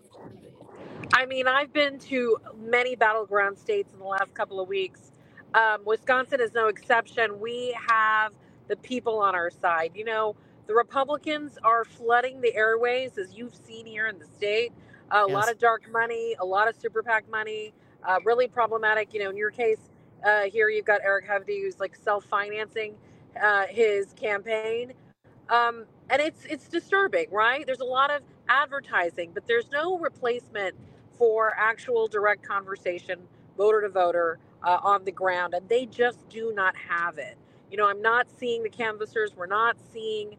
I mean, I've been to many battleground states in the last couple of weeks. Wisconsin is no exception. We have the people on our side. The Republicans are flooding the airways, as you've seen here in the state. A lot of dark money, a lot of super PAC money, really problematic. In your case, here you've got Eric Hovde, who's like self-financing his campaign. And it's disturbing, right? There's a lot of advertising, but there's no replacement for actual direct conversation, voter to voter, on the ground. And they just do not have it. I'm not seeing the canvassers. We're not seeing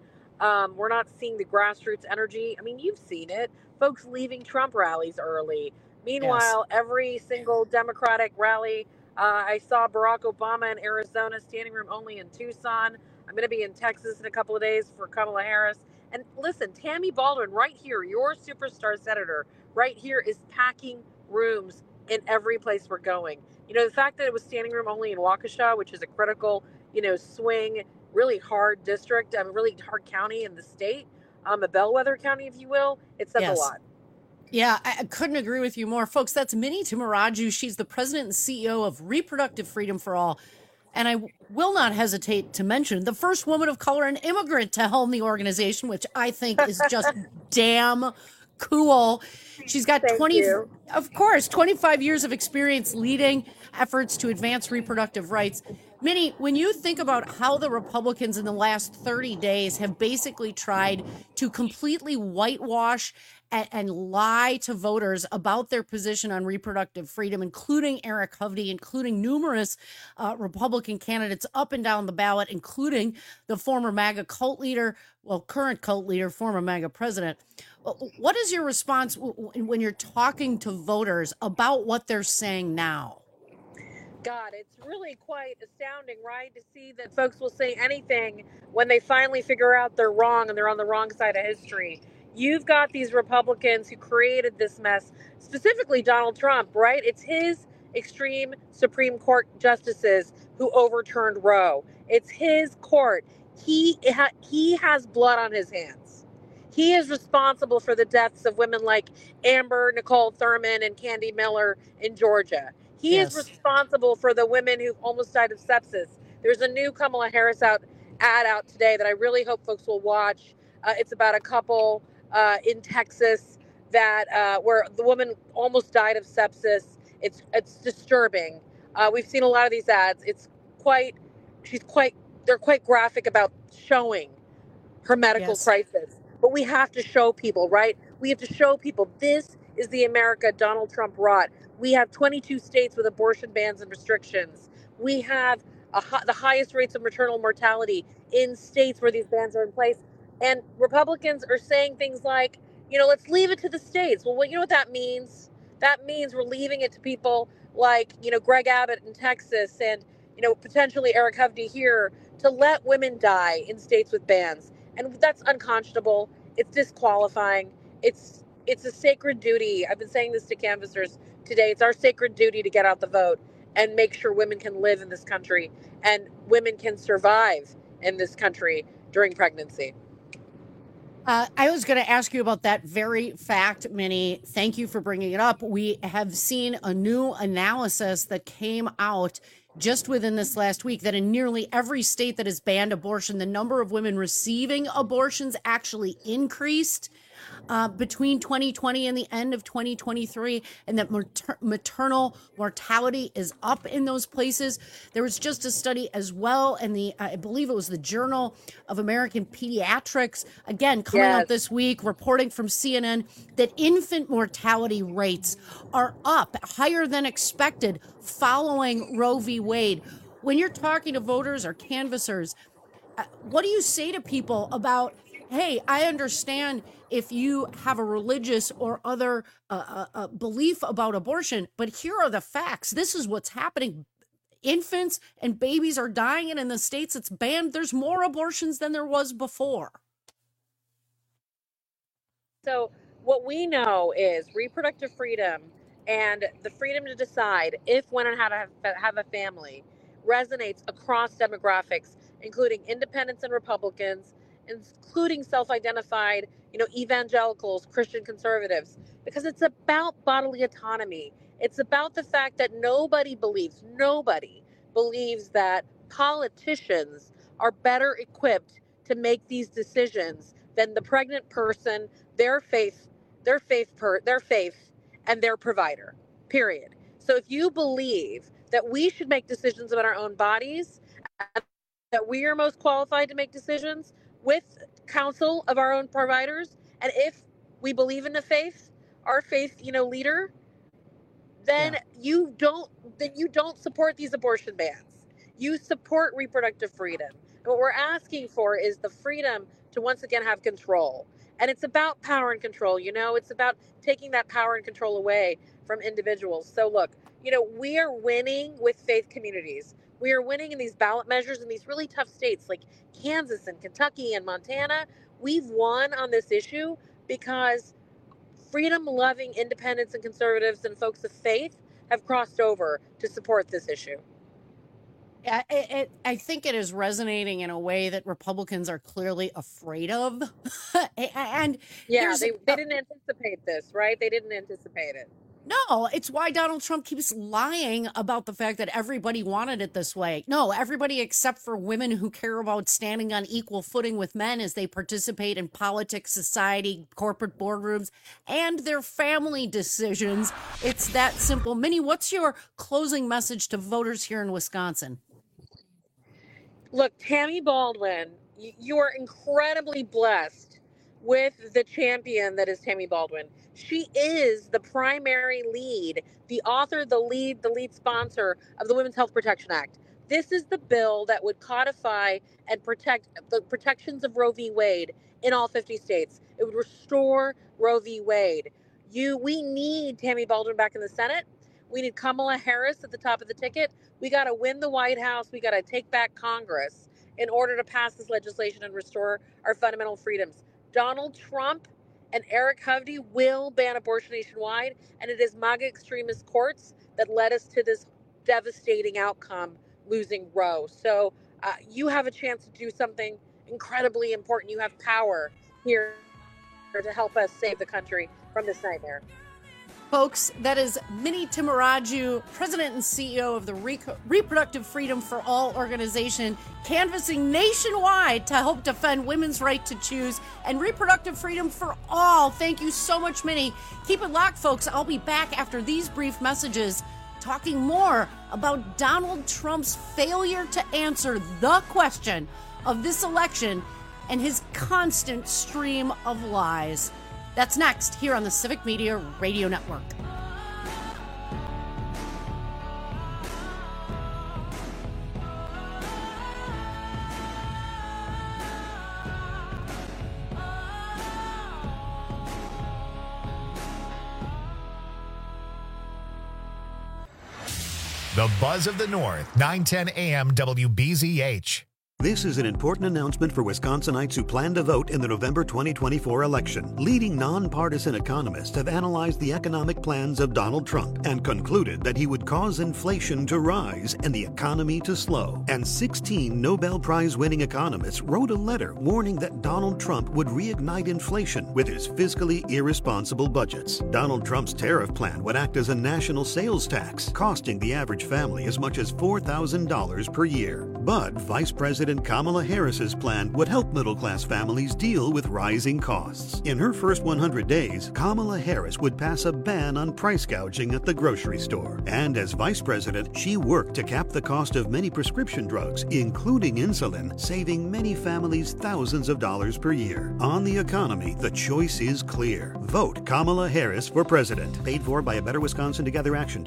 the grassroots energy. I mean, you've seen it. Folks leaving Trump rallies early. Meanwhile, every single Democratic rally, I saw Barack Obama in Arizona, standing room only in Tucson. I'm going to be in Texas in a couple of days for Kamala Harris. And listen, Tammy Baldwin right here, your superstar senator, right here is packing rooms in every place we're going. The fact that it was standing room only in Waukesha, which is a critical, swing, really hard district, really hard county in the state, a bellwether county, if you will, it says a lot. Yeah, I couldn't agree with you more. Folks, that's Minnie Timaraju. She's the president and CEO of Reproductive Freedom for All. And I will not hesitate to mention the first woman of color and immigrant to helm the organization, which I think is just damn cool. She's got 25 years of experience leading efforts to advance reproductive rights. Minnie, when you think about how the Republicans in the last 30 days have basically tried to completely whitewash and lie to voters about their position on reproductive freedom, including Eric Hovde, including numerous Republican candidates up and down the ballot, including the former MAGA cult leader, current cult leader, former MAGA president. What is your response when you're talking to voters about what they're saying now? God, it's really quite astounding, right? To see that folks will say anything when they finally figure out they're wrong and they're on the wrong side of history. You've got these Republicans who created this mess, specifically Donald Trump, right? It's his extreme Supreme Court justices who overturned Roe. It's his court. He has blood on his hands. He is responsible for the deaths of women like Amber Nicole Thurman and Candy Miller in Georgia. He is responsible for the women who almost died of sepsis. There's a new Kamala Harris ad out today that I really hope folks will watch. It's about a couple in Texas that where the woman almost died of sepsis. It's disturbing. We've seen a lot of these ads. They're quite graphic about showing her medical crisis. But we have to show people, right? We have to show people this is the America Donald Trump wrought. We have 22 states with abortion bans and restrictions. We have the highest rates of maternal mortality in states where these bans are in place. And Republicans are saying things like, let's leave it to the states. Well, you know what that means? That means we're leaving it to people like, Greg Abbott in Texas and, potentially Eric Hovde here to let women die in states with bans. And that's unconscionable. It's disqualifying. It's a sacred duty. I've been saying this to canvassers today. It's our sacred duty to get out the vote and make sure women can live in this country and women can survive in this country during pregnancy. I was going to ask you about that very fact, Minnie. Thank you for bringing it up. We have seen a new analysis that came out just within this last week that in nearly every state that has banned abortion, the number of women receiving abortions actually increased between 2020 and the end of 2023, and that maternal mortality is up in those places. There was just a study as well in I believe it was the Journal of American Pediatrics, again, coming out this week, reporting from CNN that infant mortality rates are up higher than expected following Roe v. Wade. When you're talking to voters or canvassers, what do you say to people about, hey, I understand if you have a religious or other belief about abortion, but here are the facts. This is what's happening. Infants and babies are dying, and in the states it's banned. There's more abortions than there was before. So what we know is reproductive freedom and the freedom to decide if, when, and how to have a family resonates across demographics, including independents and Republicans, including self-identified, evangelicals, Christian conservatives, because it's about bodily autonomy. It's about the fact that nobody believes that politicians are better equipped to make these decisions than the pregnant person, their faith, and their provider, period. So if you believe that we should make decisions about our own bodies, and that we are most qualified to make decisions with counsel of our own providers, and if we believe in our faith, leader, then you don't support these abortion bans. You support reproductive freedom. And what we're asking for is the freedom to once again have control. And it's about power and control, it's about taking that power and control away from individuals. So look, we are winning with faith communities. We are winning in these ballot measures in these really tough states like Kansas and Kentucky and Montana. We've won on this issue because freedom-loving independents and conservatives and folks of faith have crossed over to support this issue. I think it is resonating in a way that Republicans are clearly afraid of. And they didn't anticipate this, right? They didn't anticipate it. No, it's why Donald Trump keeps lying about the fact that everybody wanted it this way. No, everybody except for women who care about standing on equal footing with men as they participate in politics, society, corporate boardrooms, and their family decisions. It's that simple. Minnie, what's your closing message to voters here in Wisconsin? Look, Tammy Baldwin, you are incredibly blessed with the champion that is Tammy Baldwin. She is the primary lead, the author, the lead sponsor of the Women's Health Protection Act. This is the bill that would codify and protect the protections of Roe v. Wade in all 50 states. It would restore Roe v. Wade. We need Tammy Baldwin back in the Senate. We need Kamala Harris at the top of the ticket. We got to win the White House. We got to take back Congress in order to pass this legislation and restore our fundamental freedoms. Donald Trump and Eric Hovde will ban abortion nationwide, and it is MAGA extremist courts that led us to this devastating outcome, losing Roe. So you have a chance to do something incredibly important. You have power here to help us save the country from this nightmare. Folks, that is Minnie Timaraju, President and CEO of the Reproductive Freedom for All organization, canvassing nationwide to help defend women's right to choose and reproductive freedom for all. Thank you so much, Minnie. Keep it locked, folks. I'll be back after these brief messages talking more about Donald Trump's failure to answer the question of this election and his constant stream of lies. That's next here on the Civic Media Radio Network. The Buzz of the North, 910 AM WBZH. This is an important announcement for Wisconsinites who plan to vote in the November 2024 election. Leading nonpartisan economists have analyzed the economic plans of Donald Trump and concluded that he would cause inflation to rise and the economy to slow. And 16 Nobel Prize-winning economists wrote a letter warning that Donald Trump would reignite inflation with his fiscally irresponsible budgets. Donald Trump's tariff plan would act as a national sales tax, costing the average family as much as $4,000 per year. But Vice President Kamala Harris's plan would help middle-class families deal with rising costs. In her first 100 days, Kamala Harris would pass a ban on price gouging at the grocery store. And as vice president, she worked to cap the cost of many prescription drugs, including insulin, saving many families thousands of dollars per year. On the economy, the choice is clear. Vote Kamala Harris for president. Paid for by A Better Wisconsin Together Action,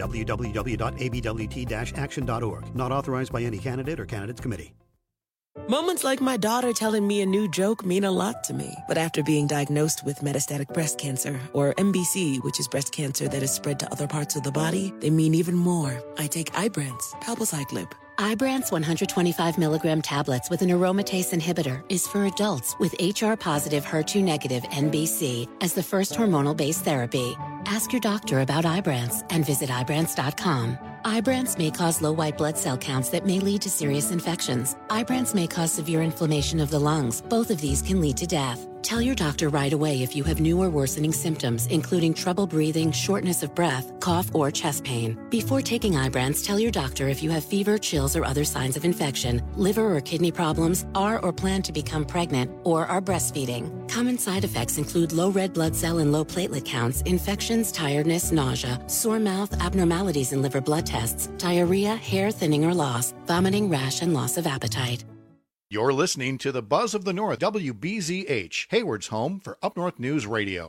www.abwt-action.org. Not authorized by any candidate or candidates committee. Moments like my daughter telling me a new joke mean a lot to me. But after being diagnosed with metastatic breast cancer, or MBC, which is breast cancer that is spread to other parts of the body, they mean even more. I take Ibrance, palbociclib. Ibrance 125 milligram tablets with an aromatase inhibitor is for adults with HR-positive, HER2-negative MBC as the first hormonal-based therapy. Ask your doctor about Ibrance and visit Ibrance.com. Ibrance may cause low white blood cell counts that may lead to serious infections. Ibrance may cause severe inflammation of the lungs. Both of these can lead to death. Tell your doctor right away if you have new or worsening symptoms, including trouble breathing, shortness of breath, cough, or chest pain. Before taking Ibrance, tell your doctor if you have fever, chills, or other signs of infection, liver or kidney problems, are or plan to become pregnant, or are breastfeeding. Common side effects include low red blood cell and low platelet counts, infections, tiredness, nausea, sore mouth, abnormalities in liver blood tests, diarrhea, hair thinning or loss, vomiting, rash, and loss of appetite. You're listening to the Buzz of the North, WBZH, Hayward's home for Up North News Radio.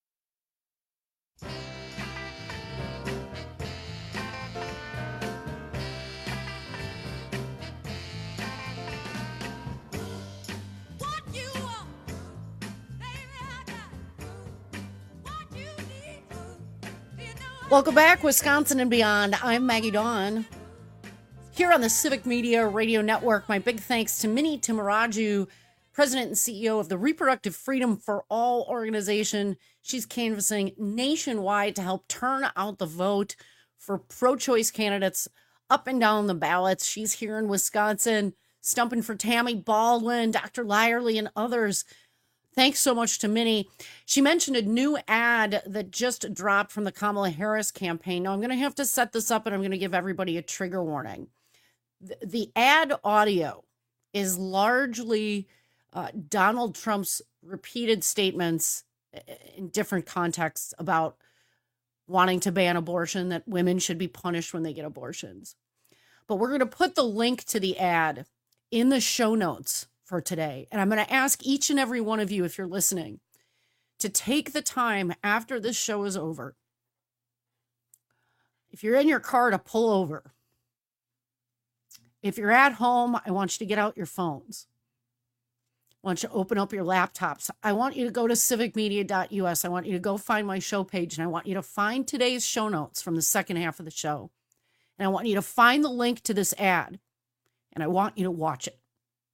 Welcome back, Wisconsin and beyond. I'm Maggie Dawn. Here on the Civic Media Radio Network, my big thanks to Minnie Timaraju, President and CEO of the Reproductive Freedom for All organization. She's canvassing nationwide to help turn out the vote for pro-choice candidates up and down the ballots. She's here in Wisconsin, stumping for Tammy Baldwin, Dr. Lyerly, and others. Thanks so much to Minnie. She mentioned a new ad that just dropped from the Kamala Harris campaign. Now, I'm going to have to set this up, and I'm going to give everybody a trigger warning. The ad audio is largely Donald Trump's repeated statements in different contexts about wanting to ban abortion, that women should be punished when they get abortions. But we're going to put the link to the ad in the show notes for today. And I'm going to ask each and every one of you, if you're listening, to take the time after this show is over. If you're in your car, to pull over. If you're at home, I want you to get out your phones. I want you to open up your laptops. I want you to go to civicmedia.us. I want you to go find my show page, and I want you to find today's show notes from the second half of the show. And I want you to find the link to this ad, and I want you to watch it.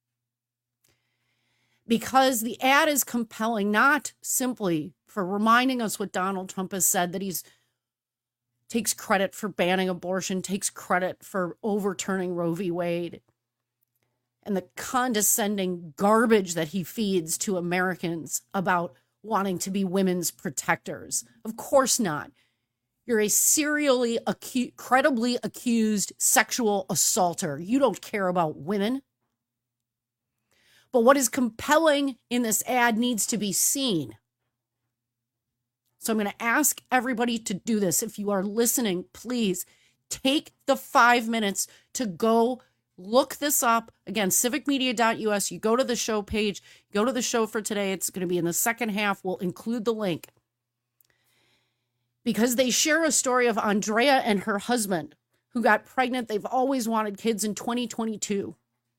Because the ad is compelling, not simply for reminding us what Donald Trump has said, that he's takes credit for banning abortion, takes credit for overturning Roe v. Wade, and the condescending garbage that he feeds to Americans about wanting to be women's protectors. Of course not. You're a serially, credibly accused sexual assaulter. You don't care about women. But what is compelling in this ad needs to be seen. So I'm going to ask everybody to do this. If you are listening, please take the 5 minutes to go look this up. Again, civicmedia.us. You go to the show page, go to the show for today. It's going to be in the second half. We'll include the link. Because they share a story of Andrea and her husband who got pregnant. They've always wanted kids in 2022.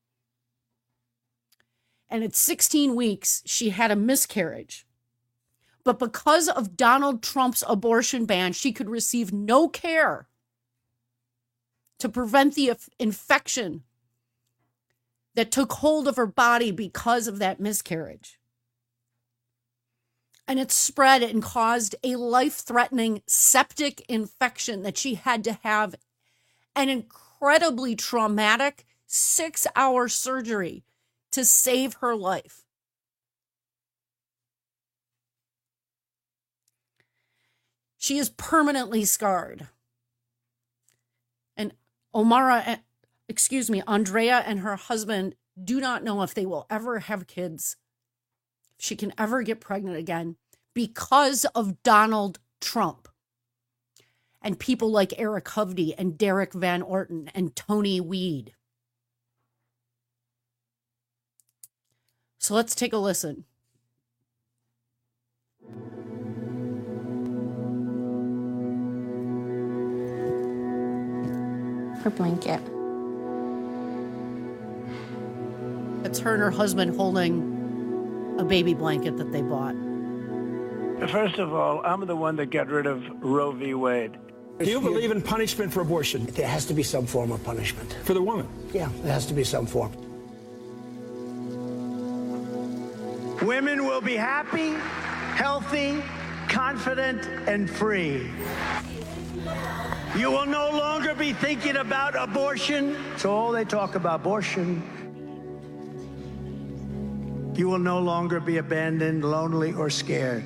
And at 16 weeks, she had a miscarriage. But because of Donald Trump's abortion ban, she could receive no care to prevent the infection that took hold of her body because of that miscarriage. And it spread and caused a life-threatening septic infection that she had to have an incredibly traumatic 6-hour surgery to save her life. She is permanently scarred. And Andrea and her husband do not know if they will ever have kids, if she can ever get pregnant again, because of Donald Trump and people like Eric Hovde and Derek Van Orton and Tony Weed. So let's take a listen. Her blanket. It's her and her husband holding a baby blanket that they bought. First of all, I'm the one that got rid of Roe v. Wade. Do you believe in punishment for abortion? There has to be some form of punishment. For the woman? Yeah, there has to be some form. Women will be happy, healthy, confident, and free. You will no longer be thinking about abortion. So all they talk about abortion. You will no longer be abandoned, lonely, or scared.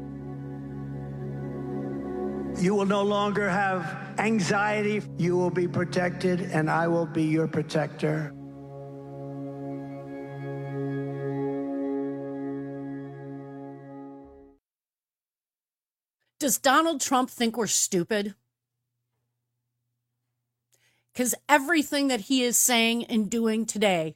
You will no longer have anxiety. You will be protected, and I will be your protector. Does Donald Trump think we're stupid? Because everything that he is saying and doing today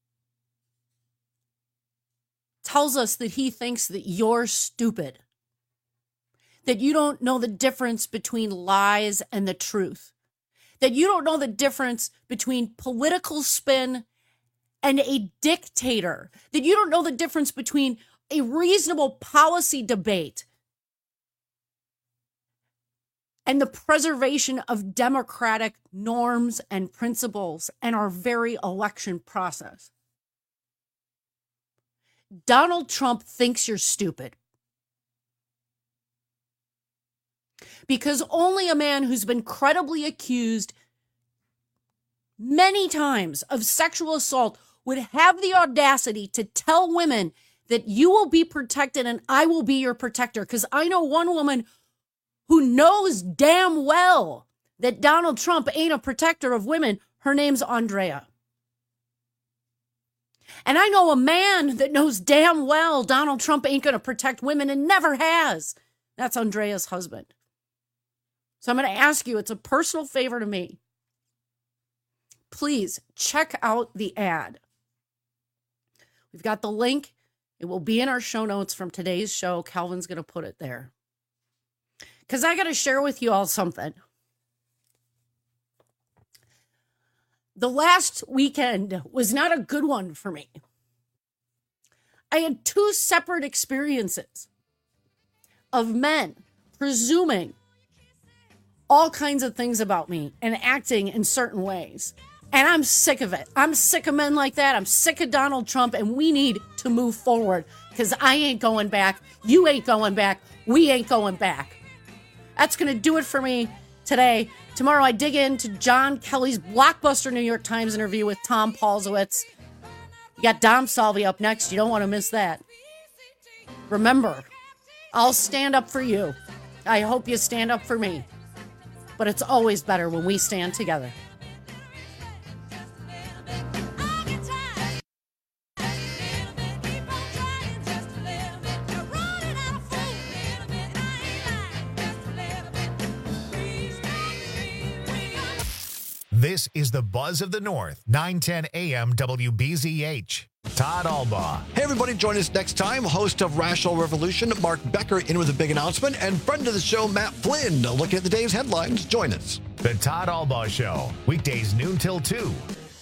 tells us that he thinks that you're stupid, that you don't know the difference between lies and the truth, that you don't know the difference between political spin and a dictator, that you don't know the difference between a reasonable policy debate and the preservation of democratic norms and principles and our very election process. Donald Trump thinks you're stupid. Because only a man who's been credibly accused many times of sexual assault would have the audacity to tell women that you will be protected and I will be your protector. Because I know one woman who knows damn well that Donald Trump ain't a protector of women. Her name's Andrea. And I know a man that knows damn well Donald Trump ain't going to protect women and never has. That's Andrea's husband. So I'm going to ask you, it's a personal favor to me. Please check out the ad. We've got the link. It will be in our show notes from today's show. Calvin's going to put it there. Because I got to share with you all something. The last weekend was not a good one for me. I had 2 separate experiences of men presuming all kinds of things about me and acting in certain ways. And I'm sick of it. I'm sick of men like that. I'm sick of Donald Trump, and we need to move forward because I ain't going back. You ain't going back. We ain't going back. That's going to do it for me today. Tomorrow I dig into John Kelly's blockbuster New York Times interview with Tom Paulsowitz. You got Dom Salvi up next. You don't want to miss that. Remember, I'll stand up for you. I hope you stand up for me. But it's always better when we stand together. This is the Buzz of the North, 910 AM WBZH. Todd Albaugh. Hey, everybody, join us next time. Host of Rational Revolution, Mark Becker, in with a big announcement, and friend of the show, Matt Flynn, looking at the day's headlines. Join us. The Todd Albaugh Show, weekdays noon till 2.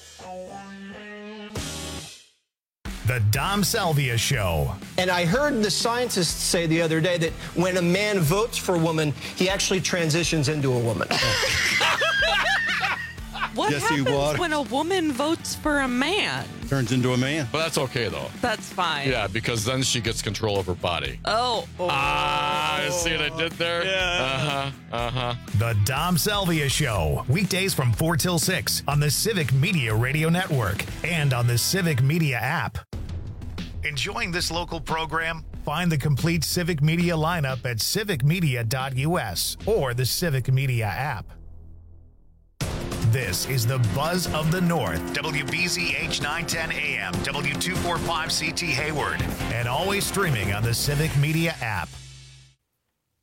The Dom Salvia Show. And I heard the scientists say the other day that when a man votes for a woman, he actually transitions into a woman. What Jesse happens Watters. when a woman votes for a man? Turns into a man. But that's okay, though. That's fine. Yeah, because then she gets control of her body. Oh. See what I did there? Yeah. The Dom Salvia Show, weekdays from 4 till 6 on the Civic Media Radio Network and on the Civic Media app. Enjoying this local program? Find the complete Civic Media lineup at civicmedia.us or the Civic Media app. This is the Buzz of the North, WBZH 910 AM, W245CT Hayward, and always streaming on the Civic Media app.